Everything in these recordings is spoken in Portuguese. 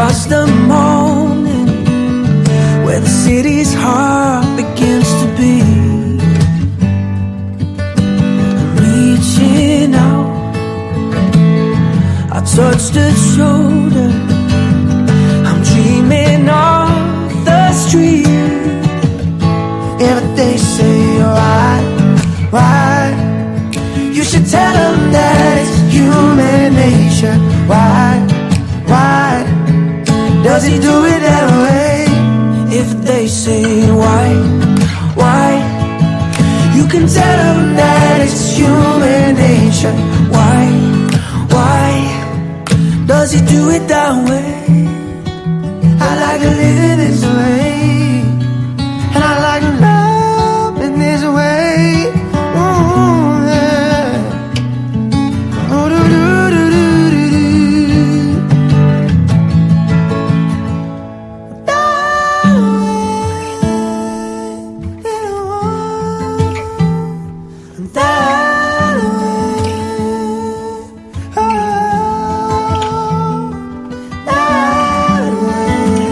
across the morning where the city's heart begins to beat. I'm reaching out, I touched her shoulder. I'm dreaming of the street. If they say why, you should tell them that it's human nature. Why does he do it that way? If they say why, you can tell them that it's human nature. Why does he do it that way? I like to live it this way, and I like to love in this way. Ooh, yeah. Ooh, do, do, do, do, do, do. That way, that way, that way,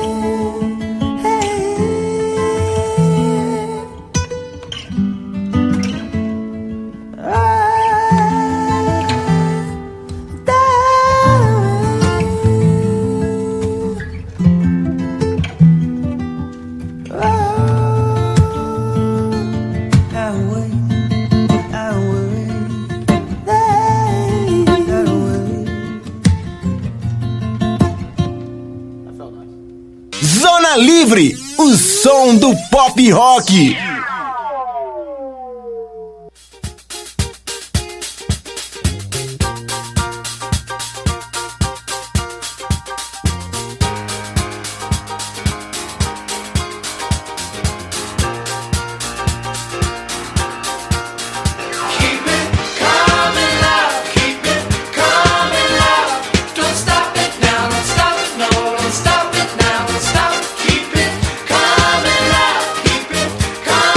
hey. Zona Livre, o som do pop rock. Stop it now, stop, keep it coming up, keep it coming.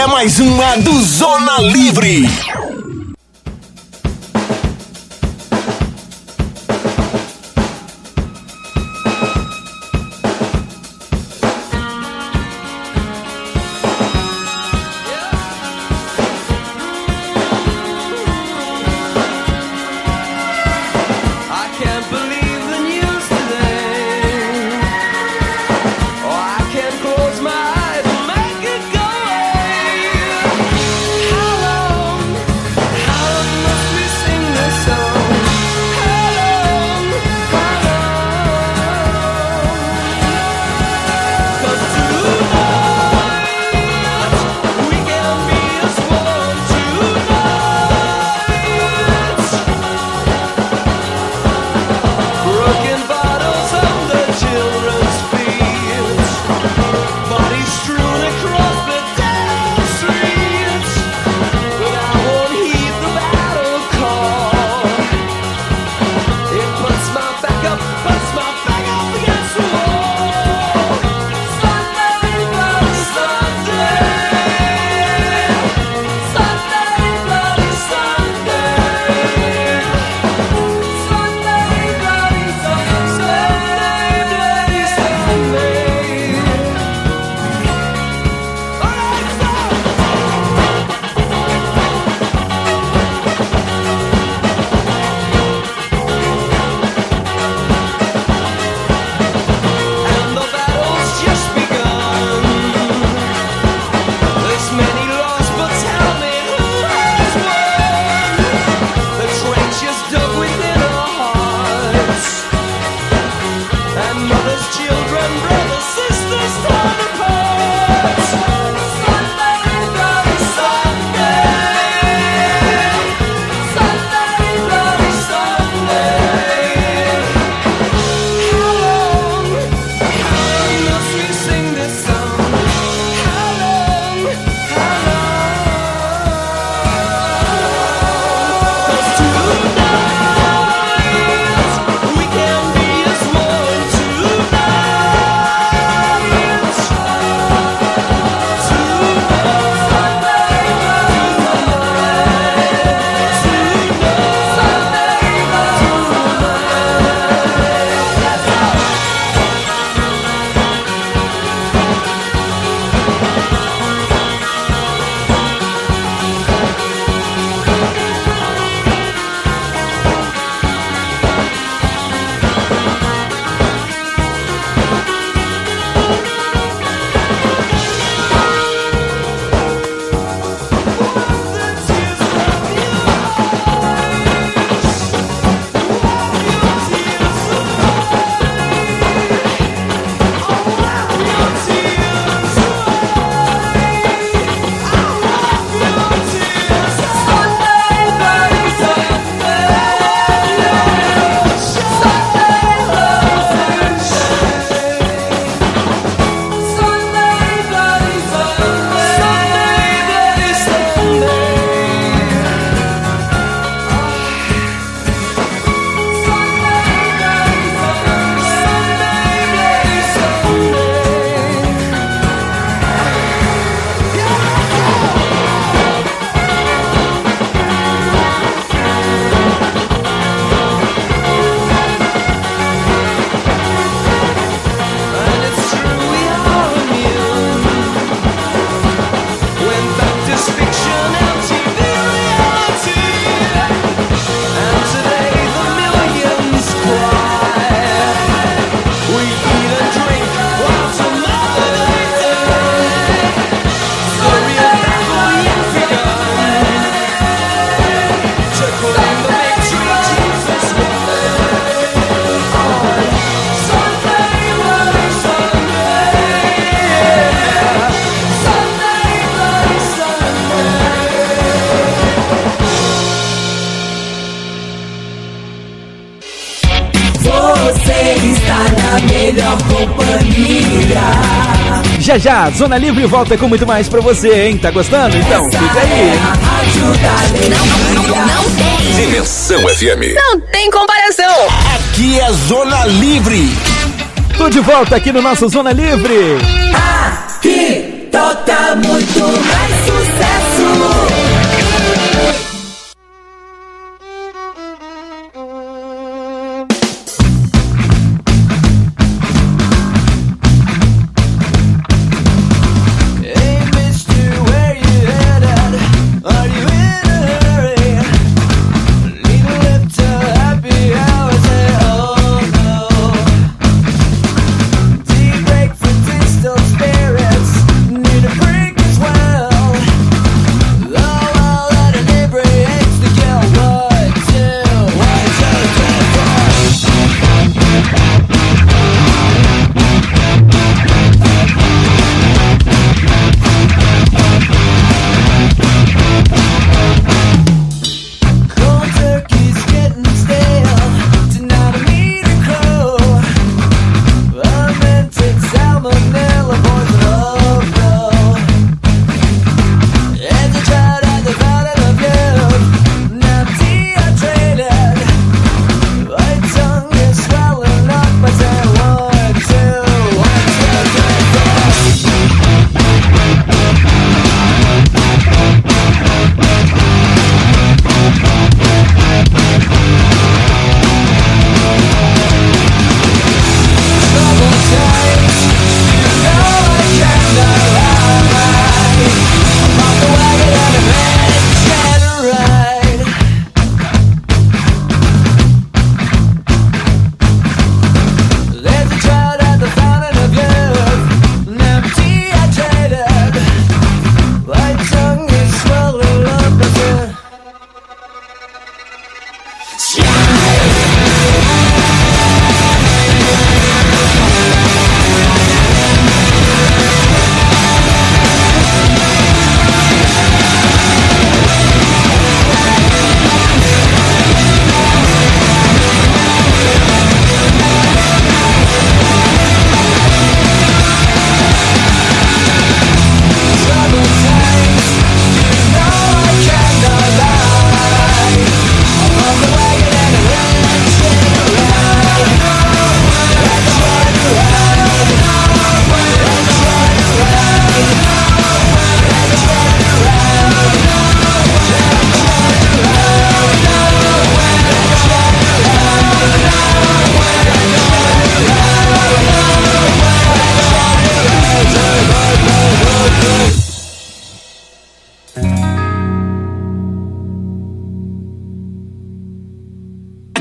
para mais uma do Zona Livre. melhor companhia. Já já, Zona Livre volta com muito mais pra você, hein? Tá gostando? Então Essa fica aí. É a Rádio da Alegria. Não tem. Dimensão FM. Não tem comparação. Aqui é Zona Livre. Tô de volta aqui no nosso Zona Livre. Aqui toca muito mais sucesso.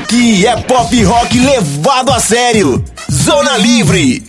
Aqui é pop rock levado a sério. Zona Livre.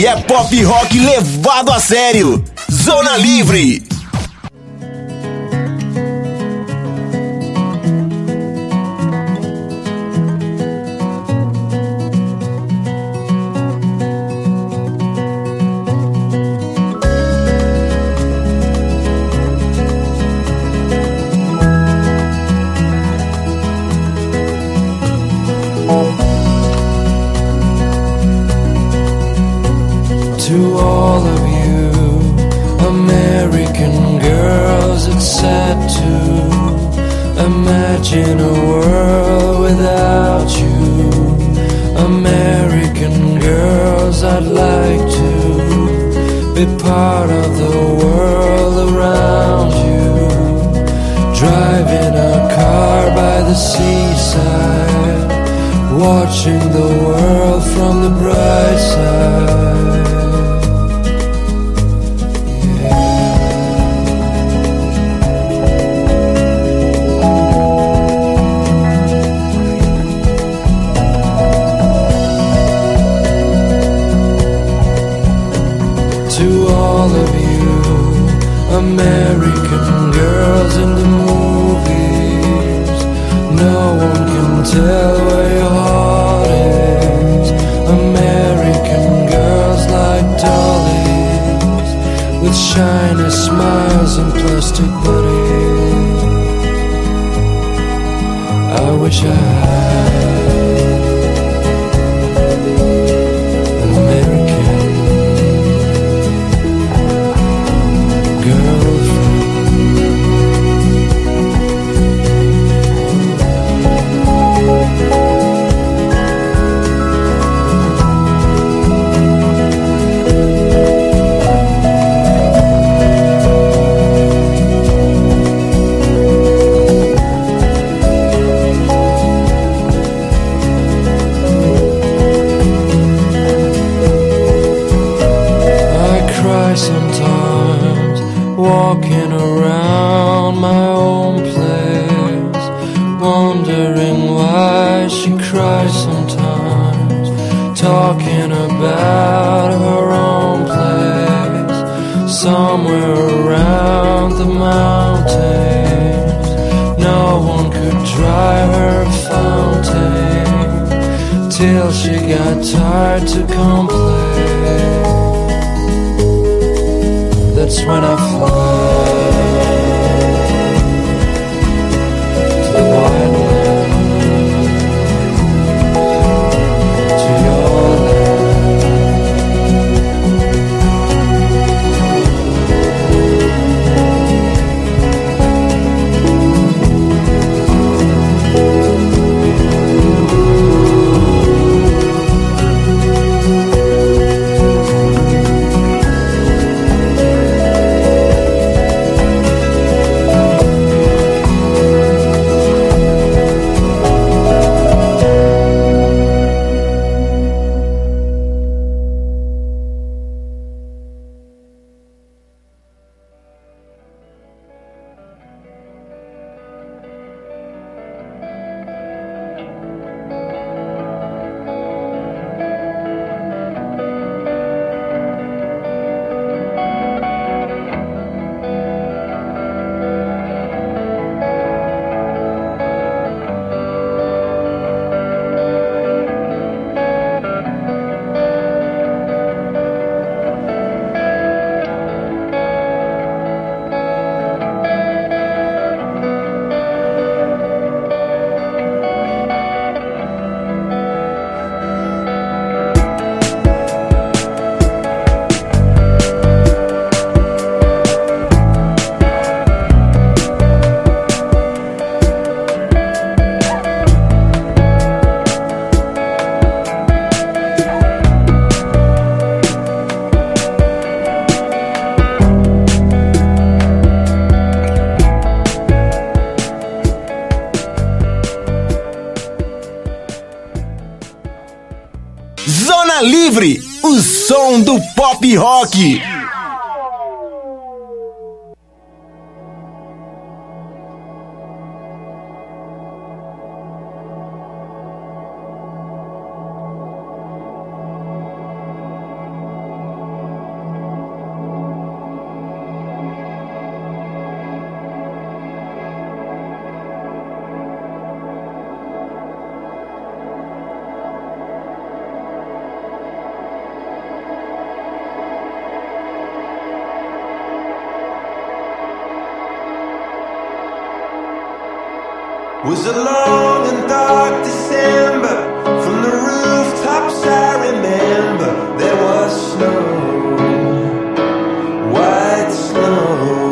Aqui é pop rock levado a sério. Zona Livre. To all of you American girls, it's sad to imagine a world without you. American girls, I'd like to be part of the world around you. Driving a car by the seaside, watching the world from the bright side. To all of you American girls in the movies, no one can tell where your heart is. American girls like dollies, with shiny smiles and plastic bodies. I wish I had an American girlfriend. Sometimes walking around my own place, wondering why she cries sometimes, talking about her own place, somewhere around the mountains. No one could dry her fountain till she got tired to complain. That's when I fly to the wide land, to your land. Zona Livre, o som do pop rock. Was a long and dark December. From the rooftops I remember there was snow, white snow.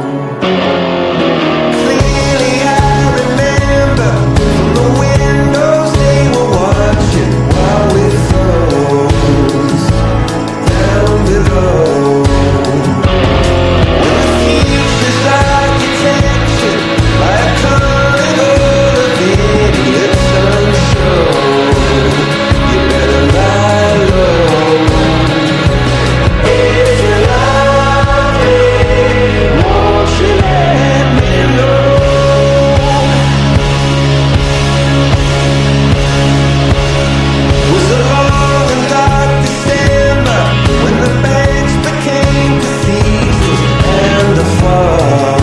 Clearly I remember from the windows they were watching while we froze down below. When the future's architecture by a carnival of idiots unsure, you better lie low. If you love me, won't you let me know? Was a long and dark December when the banks became cathedrals and the fog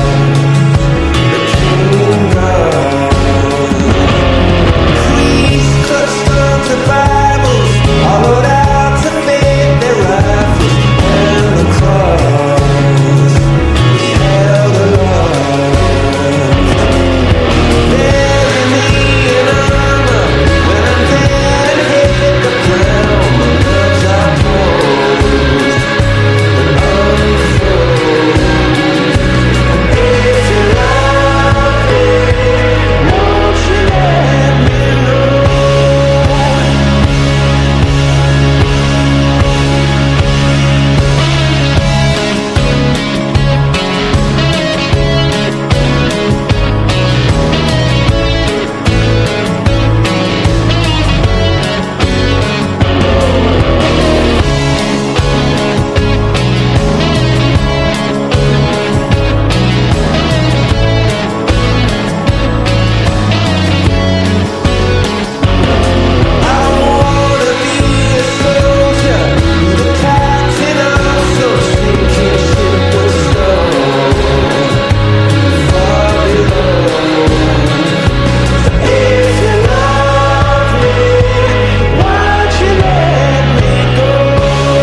became gone. Priests clutched onto Bibles, hollowed out to fit their rifles, and the cross was held aloft. Bury me in armor when I'm dead and hit the ground. My gloves are cold and unfurled. If you love me, won't you let me know? I don't wanna be a soldier, the captain of some sinking ship with stone far below. If you love me, why'd you let me go?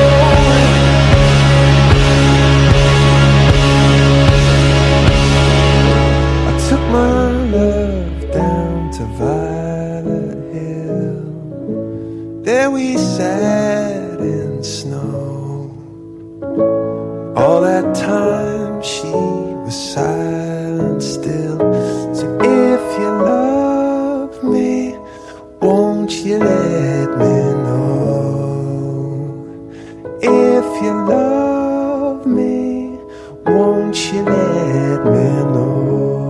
I took my love down to Violet Hill. There we sat in snow. All that time she was silent still. So if you love me, won't you let me know? If you love me, won't you let me know?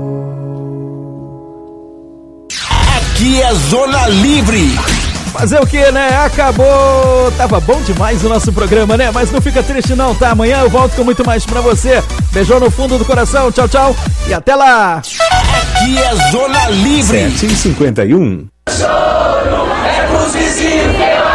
Aqui é Zona Livre. Fazer o que, né? Acabou! Tava bom demais o nosso programa, né? Mas não fica triste não, tá? Amanhã eu volto com muito mais pra você. Beijão no fundo do coração, tchau, tchau e até lá! Aqui é Zona Livre. 7h51. É pros vizinhos que eu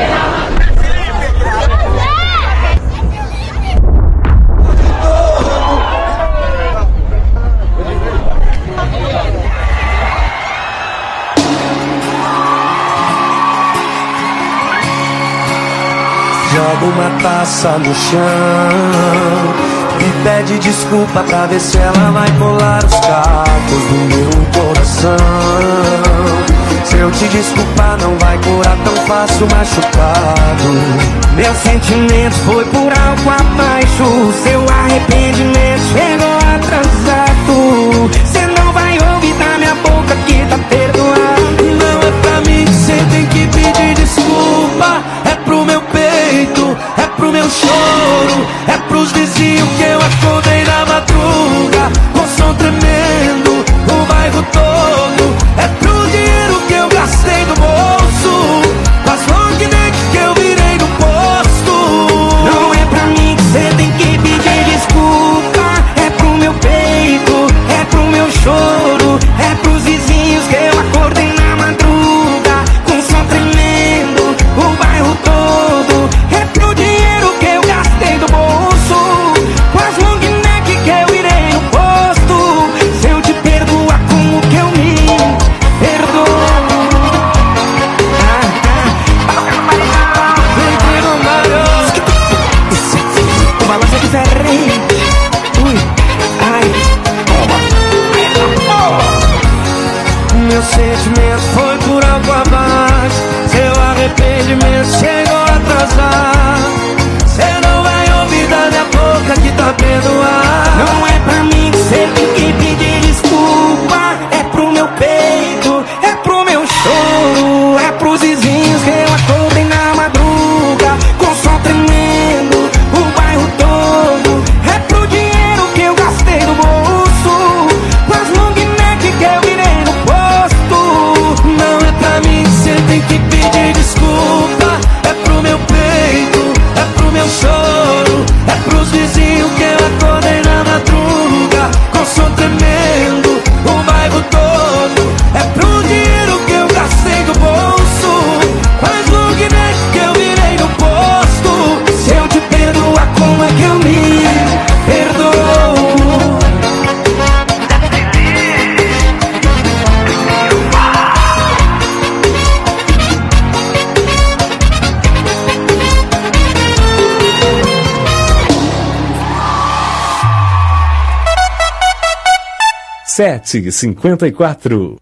joga uma taça no chão e pede desculpa pra ver se ela vai colar os cacos do meu coração. Se eu te desculpar não vai curar tão fácil machucado. Meu sentimento foi por algo abaixo. Seu arrependimento chegou atrasado. Cê não vai ouvir da minha boca que tá perdoado. Não é pra mim que cê tem que pedir desculpa. É pro meu peito, é pro meu choro, é pros vizinhos que eu acordei na madruga com som tremendo, o bairro todo. É pro dinheiro que eu gastei no bolso, com as long neck que eu virei no posto. Não é pra mim que cê tem que pedir desculpa. É pro meu peito, 7h54.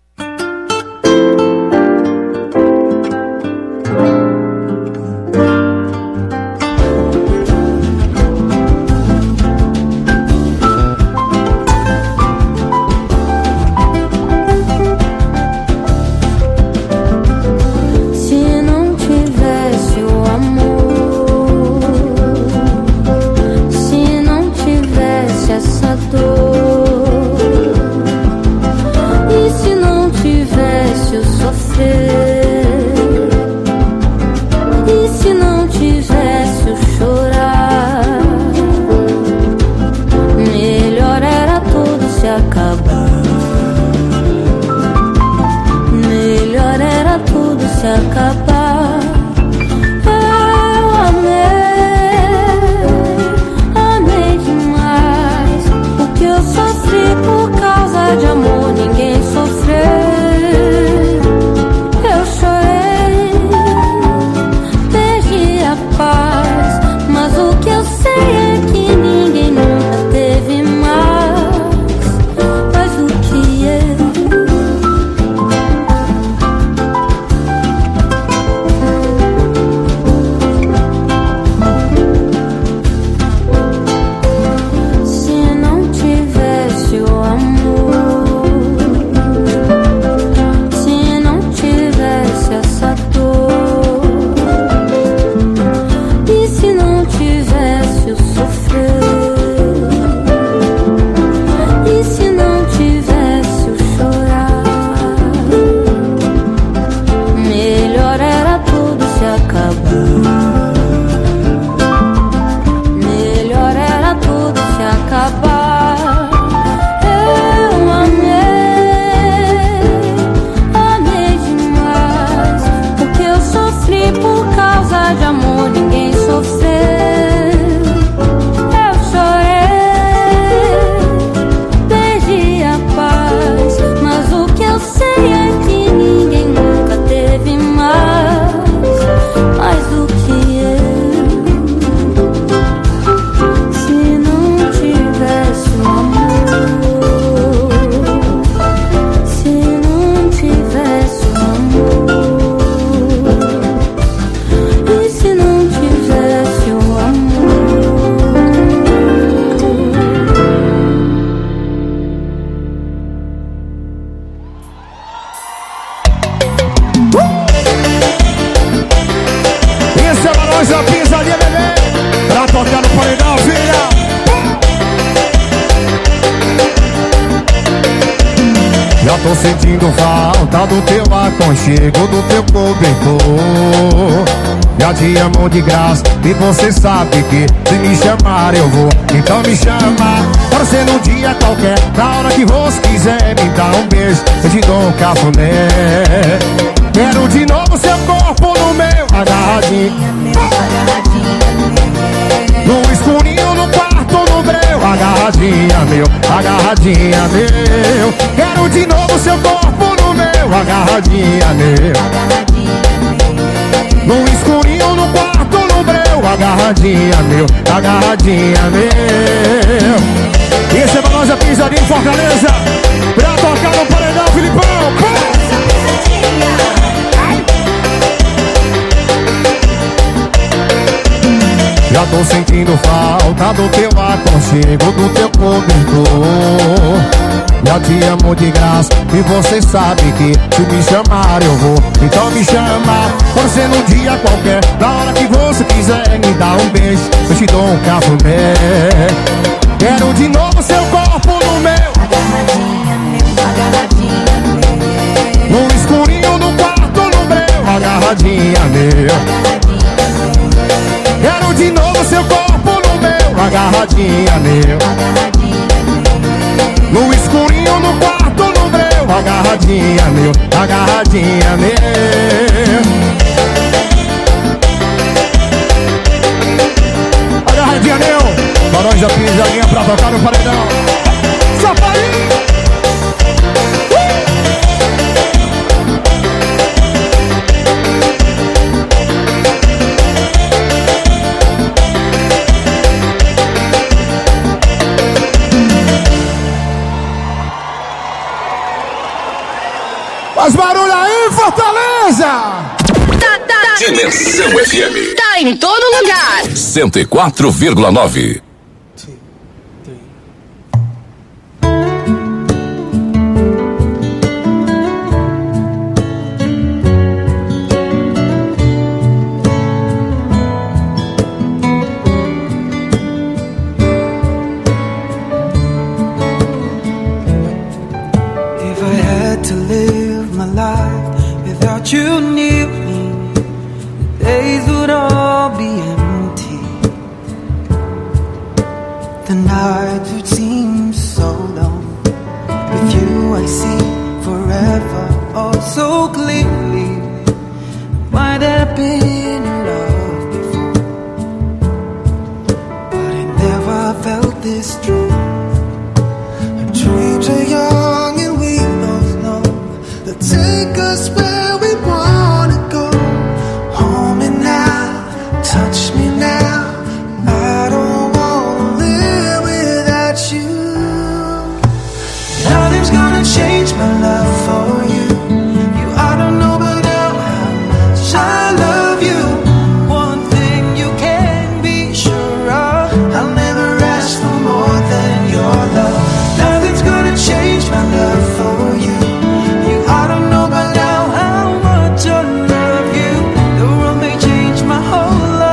Tô sentindo falta do teu aconchego, do teu cobertor. Já te amo de graça e você sabe que se me chamar eu vou. Então me chama, pode ser num dia qualquer, na hora que você quiser me dar um beijo, eu te dou um cafuné. Quero de novo seu corpo no meu, agarradinho, no escurinho, no quarto, no breu, agarradinha meu, agarradinha meu. Quero de novo seu corpo no meu, agarradinha meu, no escurinho, no quarto, no breu, agarradinha meu, agarradinha meu. Esse é pra nós a pisadinha em Fortaleza, pra tocar no paredão, Filipão. Já tô sentindo falta do teu aconchego, do teu cobertor. Já te amo de graça e você sabe que se me chamar eu vou. Então me chama, pode ser num dia qualquer, na hora que você quiser me dar um beijo, eu te dou um cafuné. Quero de novo seu corpo no meu, agarradinha meu, agarradinha meu, no escurinho, no quarto, no breu, agarradinha meu. Quero de novo seu corpo no meu, agarradinha meu, no escurinho, no quarto, no breu, agarradinha meu, agarradinha meu. Agarradinha meu, Barões da Pisadinha pra tocar no paredão. Safarinho! Faz barulho aí, Fortaleza! Dimensão FM. Tá em todo lugar. 104,9. If I had to live my life without you near me, days would all be empty. The nights would seem so long. With you I see forever oh so clearly. Might have been in love before, but I never felt this true. Our dreams are young and we both know they'll take us where we wanna go. Touch me now, I don't wanna live without you. Nothing's gonna change my love for you. You ought to know by now how much I love you. One thing you can be sure of, I'll never ask for more than your love. Nothing's gonna change my love for you. You ought to know by now how much I love you. The world may change my whole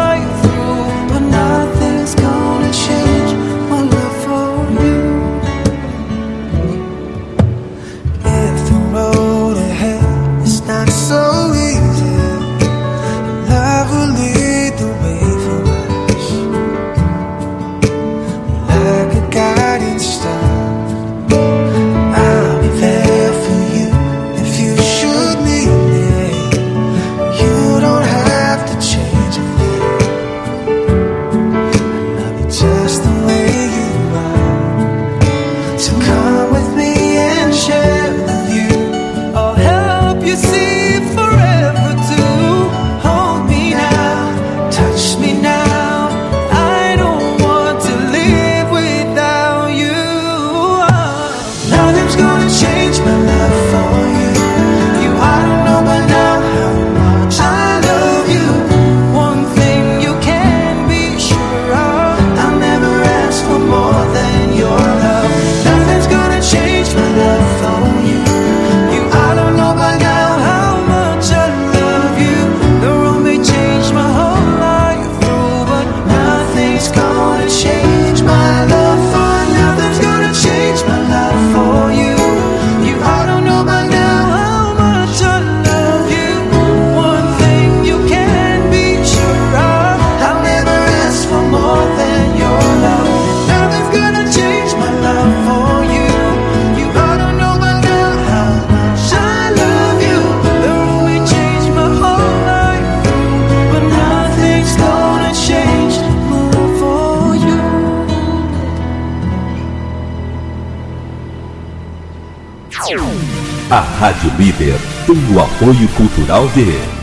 A Rádio Líder tem o apoio cultural de...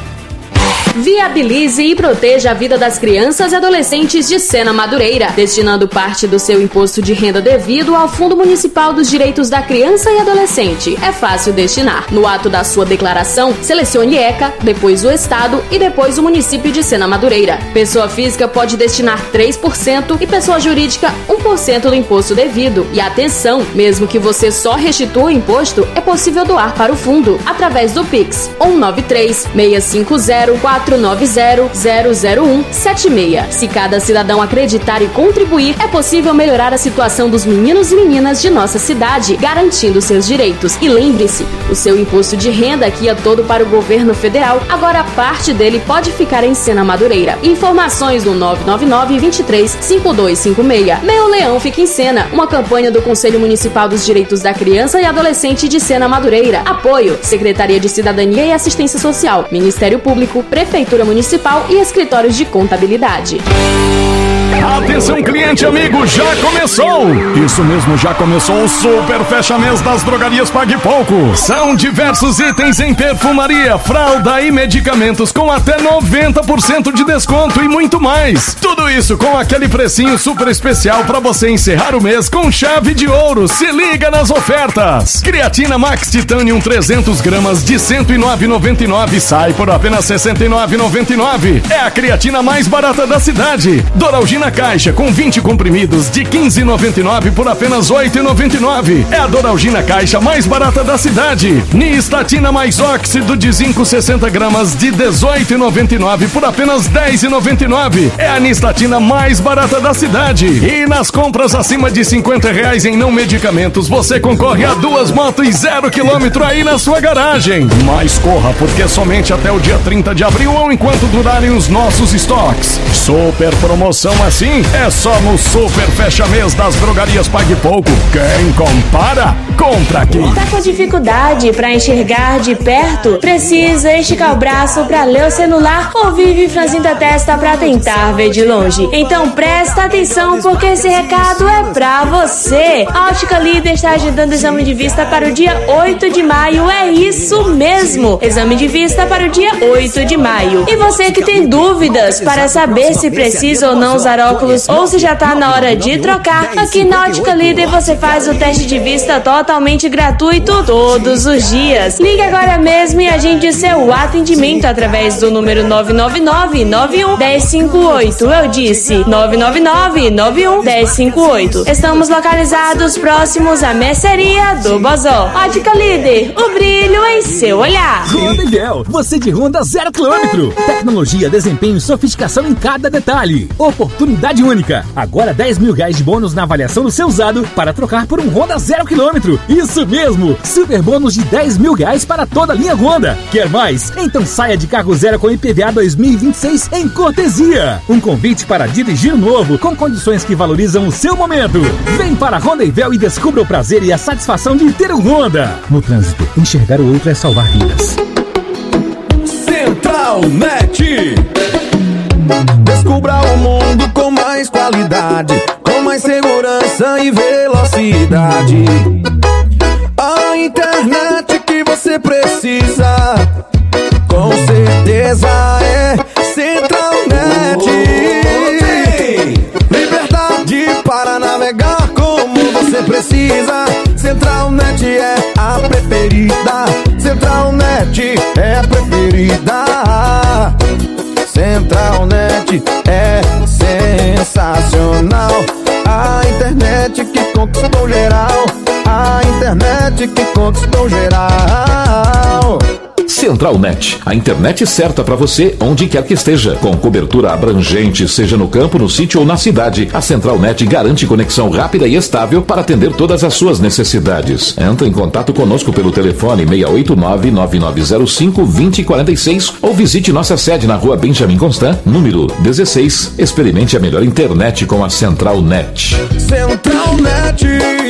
Viabilize e proteja a vida das crianças e adolescentes de Sena Madureira, destinando parte do seu imposto de renda devido ao Fundo Municipal dos Direitos da Criança e Adolescente. É fácil destinar. No ato da sua declaração, selecione ECA, depois o Estado e depois o município de Sena Madureira. Pessoa física pode destinar 3% e pessoa jurídica 1% do imposto devido. E atenção, mesmo que você só restitua o imposto, é possível doar para o fundo através do Pix 193-650-490-00176. Se cada cidadão acreditar e contribuir, é possível melhorar a situação dos meninos e meninas de nossa cidade, garantindo seus direitos. E lembre-se, o seu imposto de renda que ia todo para o governo federal, agora parte dele pode ficar em Sena Madureira. Informações no 999-23-5256. Meu Leão fica em Sena, uma campanha do Conselho Municipal dos Direitos da Criança e Adolescente de Sena Madureira. Apoio: Secretaria de Cidadania e Assistência Social, Ministério Público, Prefeitura Municipal e Escritórios de Contabilidade. Atenção, cliente amigo, já começou! Isso mesmo, já começou o Super Fecha Mês das Drogarias Pague Pouco. São diversos itens em perfumaria, fralda e medicamentos com até 90% de desconto e muito mais. Tudo isso com aquele precinho super especial para você encerrar o mês com chave de ouro. Se liga nas ofertas. Creatina Max Titanium 300 gramas de R$ 109,99 sai por apenas R$ 69,99. É a creatina mais barata da cidade. Doralgina Caixa com 20 comprimidos de R$ 15,99 por apenas R$ 8,99. É a Doralgina Caixa mais barata da cidade. Nistatina mais óxido de zinco 60 gramas de R$ 18,99 por apenas R$ 10,99. É a Nistatina mais barata da cidade. E nas compras acima de R$ 50 em não medicamentos, você concorre a 2 motos 0 km aí na sua garagem. Mas corra, porque somente até o dia 30 de abril ou enquanto durarem os nossos estoques. Super promoção assim é só no Super Fecha Mês das Drogarias Pague Pouco. Quem compara, compra aqui. Tá com dificuldade para enxergar de perto? Precisa esticar o braço para ler o celular ou vive franzindo a testa para tentar ver de longe? Então presta atenção, porque esse recado é pra você. A Ótica Líder está agendando exame de vista para o dia 8 de maio. É isso mesmo, exame de vista para o dia 8 de maio. E você que tem dúvidas para saber se precisa ou não usar óculos ou se já tá na hora de trocar, aqui na Ótica Líder você faz o teste de vista totalmente gratuito todos os dias. Ligue agora mesmo e agende seu atendimento através do número 999-91-1058. Eu disse 999-91-1058. Estamos localizados próximos à mercearia do Bozó. Ótica Líder, o brilho em seu olhar. Honda Ideal, você de Honda 0 km. Tecnologia, desempenho e sofisticação em cada detalhe. Oportunidade única. Agora R$10 mil de bônus na avaliação do seu usado para trocar por um Honda 0 km. Isso mesmo, super bônus de R$10 mil para toda a linha Honda. Quer mais? Então saia de carro zero com IPVA 2026 em cortesia. Um convite para dirigir novo com condições que valorizam o seu momento. Vem para a Honda Ideal e descubra o prazer e a satisfação de ter um Honda. No trânsito, enxergar o outro é salvar vidas. Central Net. Descubra o mundo com mais qualidade, com mais segurança e velocidade. A internet que você precisa, com certeza é Central Net. Liberdade para navegar como você precisa. Central Net é a preferida. Central Net é a preferida. Central Net é sensacional. A internet que conquistou geral. A internet que conquistou geral. Central Net, a internet certa para você onde quer que esteja, com cobertura abrangente, seja no campo, no sítio ou na cidade. A Central Net garante conexão rápida e estável para atender todas as suas necessidades. Entre em contato conosco pelo telefone 689-9905-2046 ou visite nossa sede na rua Benjamin Constant, número 16. Experimente a melhor internet com a Central Net. Central Net.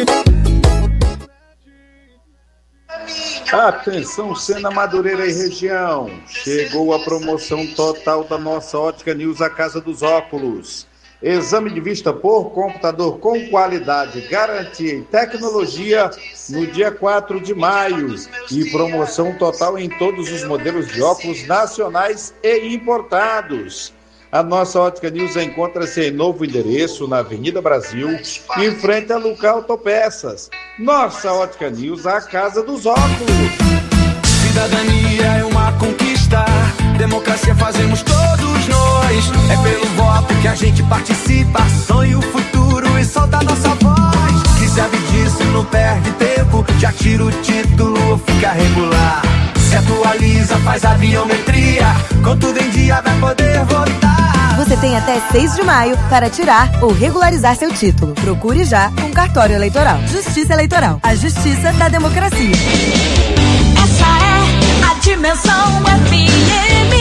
Atenção, Sena Madureira e região, chegou a promoção total da nossa Ótica News, a Casa dos Óculos. Exame de vista por computador com qualidade, garantia e tecnologia no dia 4 de maio. E promoção total em todos os modelos de óculos nacionais e importados. A nossa Ótica News encontra-se em novo endereço na Avenida Brasil, em frente a Luca Autopeças. Nossa Ótica News, a Casa dos Óculos. Cidadania é uma conquista, democracia fazemos todos nós. É pelo voto que a gente participa, sonha o futuro e solta a nossa voz. Que sabe disso não perde tempo, já tira o título ou fica regular. Se atualiza, faz a biometria, com tudo em dia vai poder votar. Você tem até 6 de maio para tirar ou regularizar seu título. Procure já um cartório eleitoral. Justiça Eleitoral, a justiça da democracia. Essa é a Dimensão FM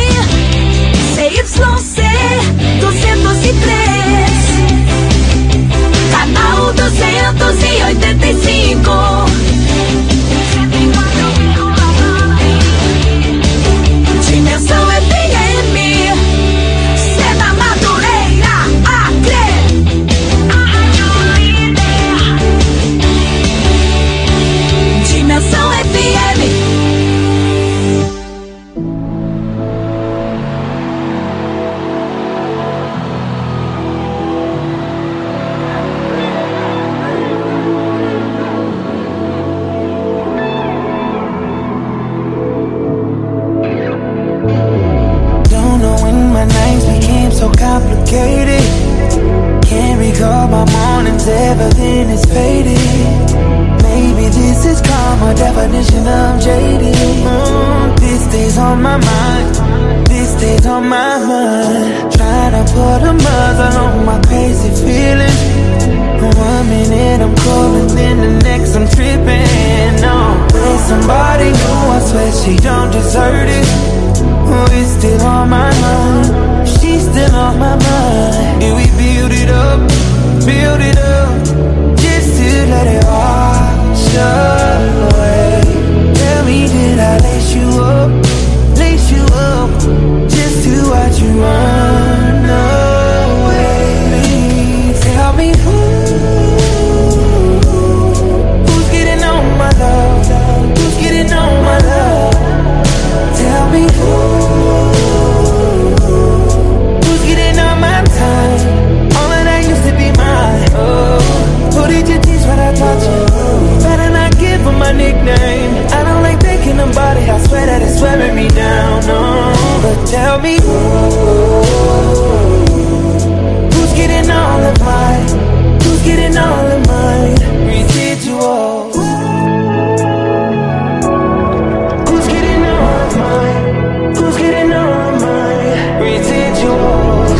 CYC 203, canal 285. Dimensão FM, Sena Madureira, Acre. my definition of jaded. This day's on my mind. This day's on my mind. Trying to put a muzzle on my crazy feelings. 1 minute I'm cool and then the next I'm tripping. No, with somebody new, I swear she don't deserve it. It's still on my mind. She's still on my mind. And we build it up, just to let it wash away. Tell me, did I lace you up, just to watch you run away? Please tell me who's getting on my love, who's getting on my love? Tell me who's getting on my time? All of that used to be mine. Oh, who did you teach what I taught you? Better not give them my nickname. I don't like thinking about it. I swear that it's wearing me down. No, but tell me who's getting all of mine? Who's getting all of mine? Residuals. Who's getting all of mine? Who's getting all of mine? Residuals.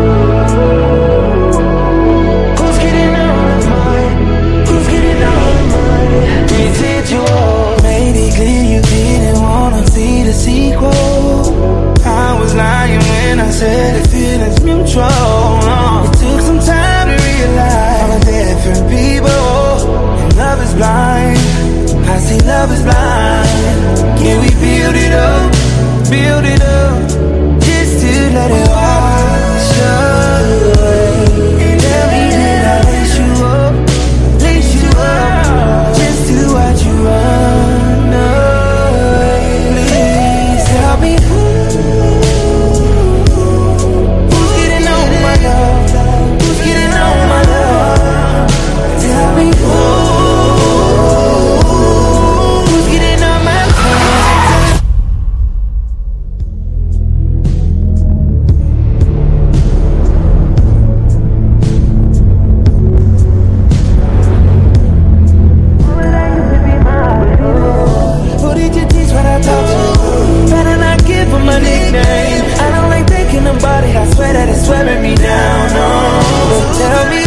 Who's getting all of mine? Who's getting all of mine? Residuals. Made it clear you didn't wanna see the sequel. I was lying when I said the feeling's mutual. It took some time to realize we're different people, and love is blind. I see love is blind. Can we build it up, just to let it wash away? Tell me, did I lace you up, just to watch you run away? Please tell me who's getting on my love, who's getting on my love? Tell me who's getting on my time. Who did you teach what I taught you? Better not give them a nickname. I don't like thinking about it. I swear that it's wearing me down. No, but tell me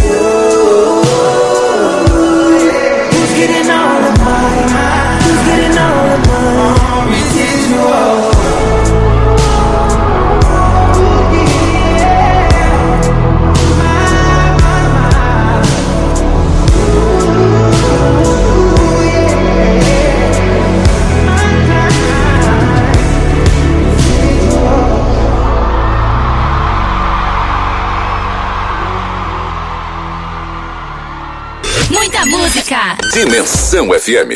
who's getting all of mine? Who's getting all of mine? Residual. Muita música. Dimensão FM.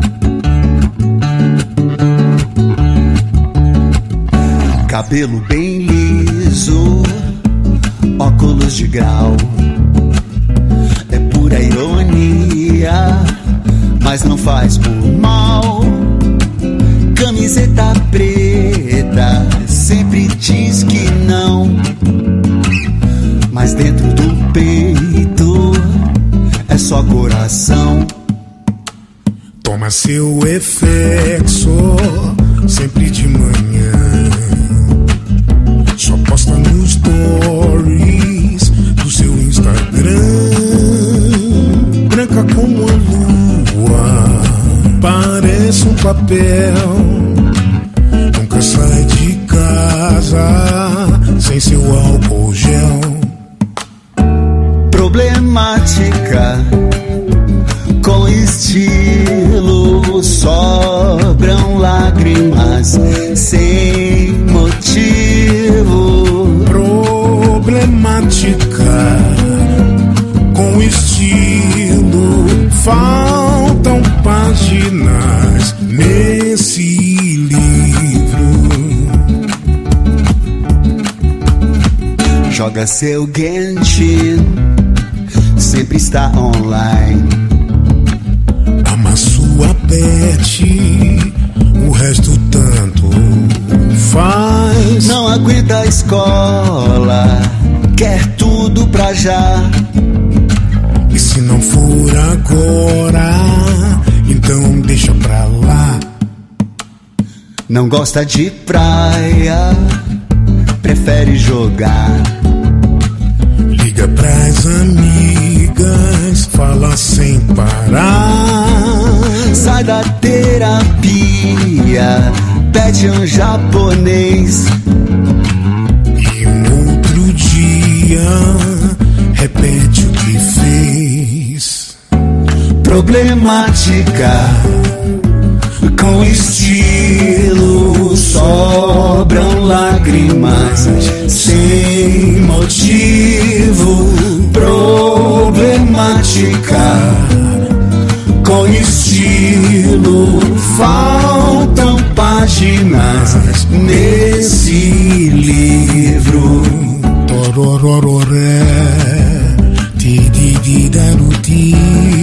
Cabelo bem liso, óculos de grau. É pura ironia, mas não faz por mal. Camiseta preta, sempre diz que não. Mas dentro do peito é só coração. Toma seu efexo sempre de manhã. Só posta nos stories do seu Instagram. Branca como a lua, parece um papel. Nunca sai de casa sem seu álcool gel. Problemática, com estilo, sobram lágrimas sem motivo. Problemática, com estilo, faltam páginas nesse livro. Joga seu Genshin, sempre está online. Ama sua pet, o resto tanto faz. Não aguenta a escola, quer tudo pra já. E se não for agora, então deixa pra lá. Não gosta de praia, prefere jogar. Liga pras amigas, fala sem parar. Sai da terapia, pede um japonês. E um outro dia, repete o que fez. Problemática, com estilo, sobram lágrimas sem motivo. Problemática, com estilo, faltam páginas nesse livro. Tororororé, tidididaruti,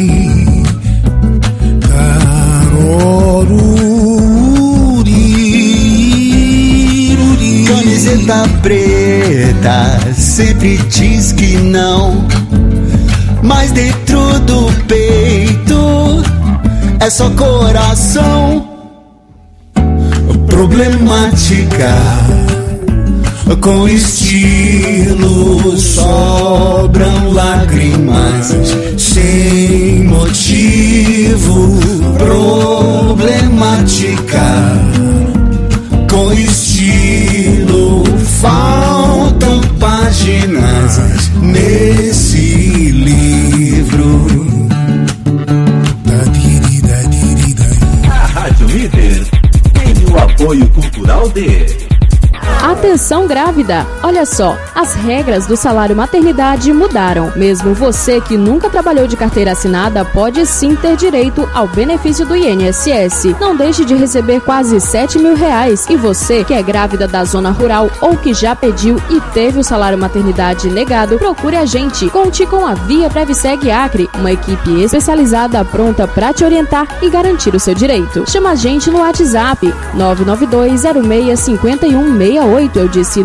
taroruri. Camiseta preta sempre diz que não, mas dentro do peito é só coração. Problemática, com estilo, sobram lágrimas sem motivo. Problemática, com estilo, faltam páginas nesse livro. A Rádio Líder tem o apoio cultural de... Atenção grávida! Olha só, as regras do salário maternidade mudaram. Mesmo você que nunca trabalhou de carteira assinada pode sim ter direito ao benefício do INSS. Não deixe de receber quase R$7 mil. E você que é grávida da zona rural ou que já pediu e teve o salário maternidade negado, procure a gente. Conte com a Via Previseg Acre, uma equipe especializada pronta para te orientar e garantir o seu direito. Chama a gente no WhatsApp 992065168. Eu disse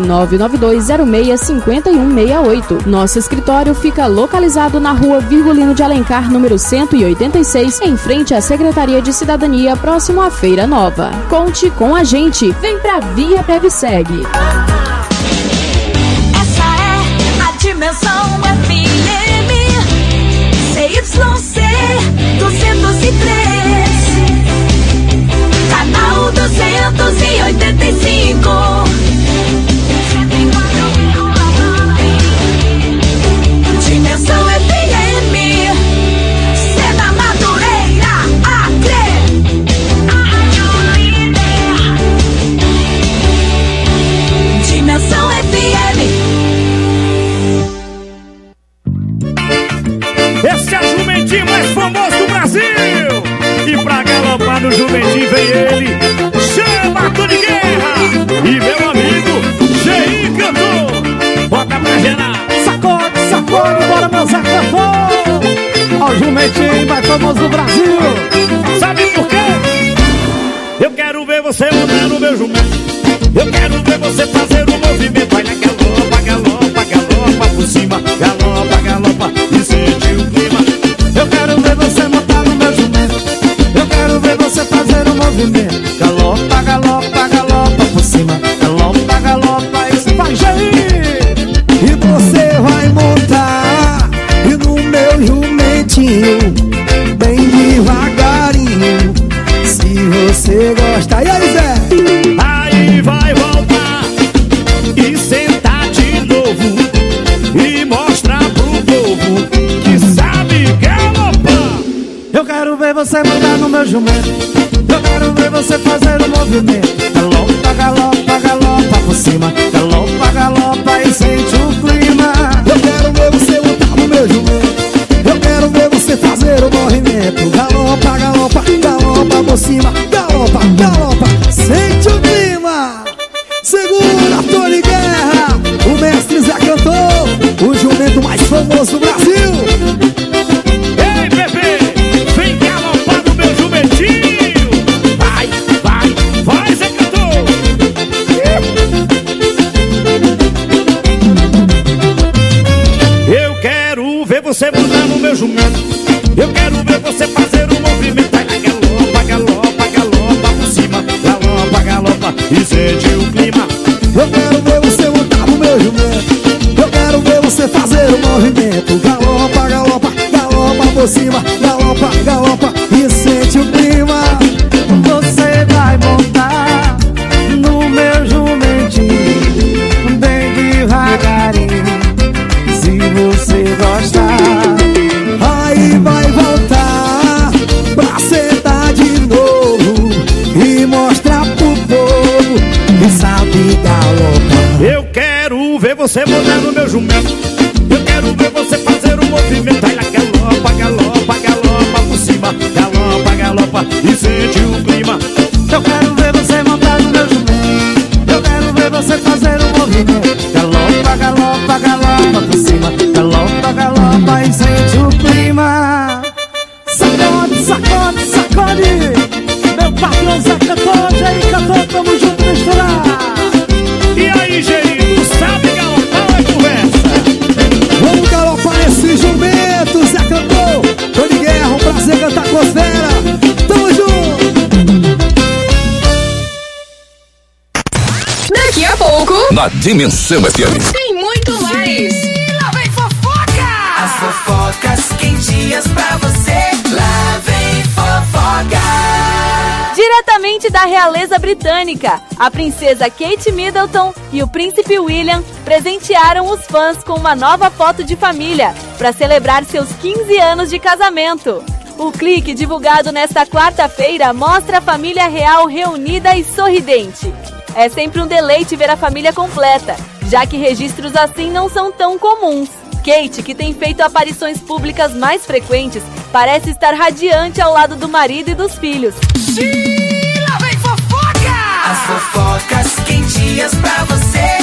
992065168. Nosso escritório fica localizado na rua Virgulino de Alencar, número 186, em frente à Secretaria de Cidadania, próximo à Feira Nova. Conte com a gente. Vem pra Via Previseg. Essa é a Dimensão FM CYC 203, canal 285. Dimensão FM, Sena Madureira, Acre. Dimensão FM. Esse é o jumentinho mais famoso do Brasil. E pra galopar no jumentinho vem ele, chama Tony Guerra. E meu amigo, Gei Cantor. Bota pra gerar. Sacode, sacode, bora meu Zé Cantor. Ó o jumentinho mais famoso do Brasil. Sabe por quê? Eu quero ver você montar no meu jumento. Eu quero ver você fazer um movimento. Vai na galopa, galopa, galopa por cima. Galopa, galopa e sente o clima. Eu quero ver você montar no meu jumento. Eu quero ver você fazer um movimento. Galopa, galopa, galopa por cima. Galopa, galopa e vai gerir. E você vai montar e no meu jumentinho, bem devagarinho. Se você gosta, e aí Zé? Aí vai voltar e sentar de novo e mostrar pro povo que sabe galopar. Eu quero ver você montar no meu jumento. Eu quero ver você fazer um movimento. Galopa, galopa, galopa por cima. Galopa, galopa e sente o clima. Eu quero ver você montar no meu jumento. Eu quero ver você fazer o movimento. Galopa, galopa, galopa por cima. Galopa, galopa, sente o clima. Segura, Tony Guerra, o mestre Zé Cantor, o jumento mais famoso do Brasil. Ei, bebê, vem galopar no meu jumentinho. Vai, vai, vai, Zé Cantor. você montar no meu jumento. Eu quero ver você fazer um movimento. Vai lá, galopa, galopa, galopa por cima. Galopa, galopa e sente o clima. Eu quero ver você montar no meu jumento. Eu quero ver você fazer um movimento. Galopa, galopa, galopa por cima. Galopa, galopa e sente o clima. Sacode, sacode, sacode. Meu patrão Zé Cantor, Jair Cantor, tamo junto misturar. E aí, Jair, tu sabe galopar ou é conversa? Vamos galopar esse jumento, Zé Cantor. Tony Guerra, um prazer cantar com os fera. Tamo junto. Daqui a pouco, Na Dimensão FM. tem muito mais. Lá vem fofoca! As fofocas quentinhas pra você. Lá vem fofoca! Diretamente da realeza britânica, a princesa Kate Middleton e o príncipe William presentearam os fãs com uma nova foto de família para celebrar seus 15 anos de casamento. O clique divulgado nesta quarta-feira mostra a família real reunida e sorridente. É sempre um deleite ver a família completa, já que registros assim não são tão comuns. Kate, que tem feito aparições públicas mais frequentes, parece estar radiante ao lado do marido e dos filhos. Lá vem fofoca! As fofocas quentinhas pra você.